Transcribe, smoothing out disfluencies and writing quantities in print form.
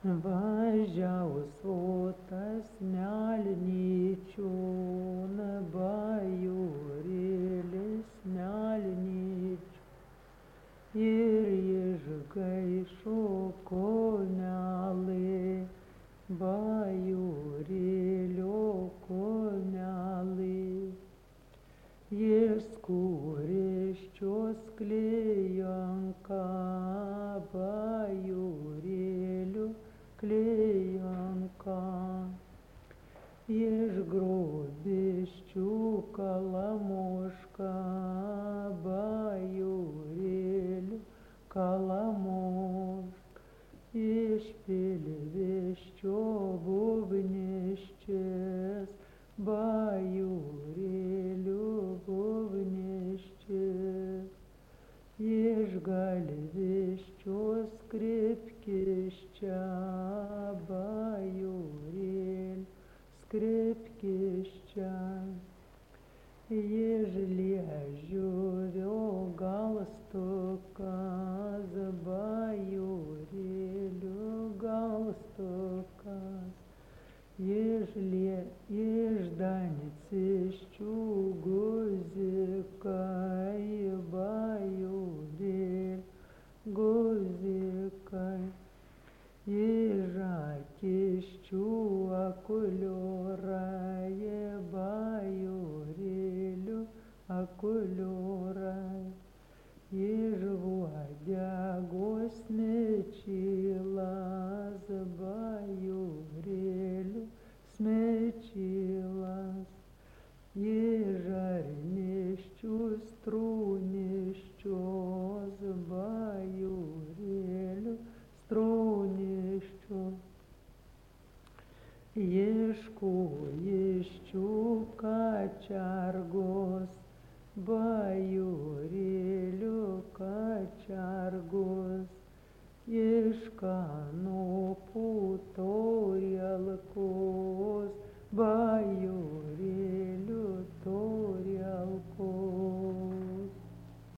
Važiaus votas melnyčion, bajorėlis melnyčion. Ir išgaišo konelį, bajorėlio konelį. Jis kūrėščios klijanka, bajorėlių klijanka. Iš grobiščių kalamoška, bajorėlių kalamoška. Iš pilviščio bubniščės, bajorėlių bubniščės. Iš galviščios skripkiščia, bajorėlių skripkiščia. Iš liežuvio galstukas, bajorėlių galstukas. Iš danciščių guzikai, bajorėlių guzikai. Iš akiščių akuliorai, bajorėlių akuliorai. Iš uodegos smečilas, bajorėlių smečilas. Iš žarniščių strūniščios, bajorėlių strūniščios. Iš kūjiščių kačergos, bajorėlių kačergos. Iš kanopų taurelkos,